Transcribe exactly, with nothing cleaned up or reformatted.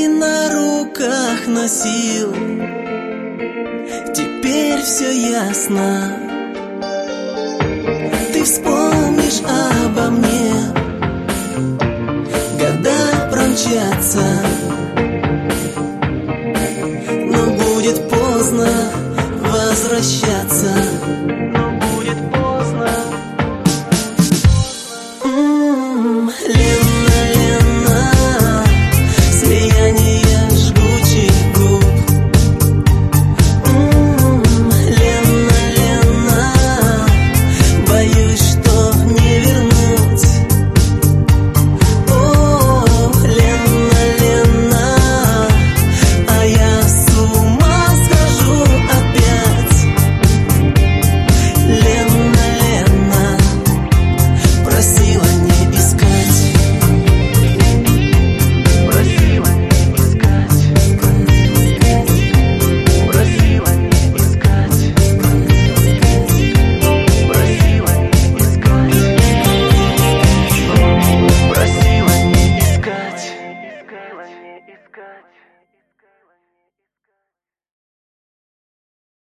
ты на руках носил. Теперь все ясно. Ты вспомнишь обо мне, года промчатся, но будет поздно возвращаться. Но будет поздно. М-м, Лена, Лена, слияние жгучих губ. М-м, Лена, Лена, боюсь, что не вернуть. О, Лена, Лена, а я с ума схожу опять. Лена, Лена, просила не искать. Просила не искать. Просила не искать. Просила не искать. Просила не искать.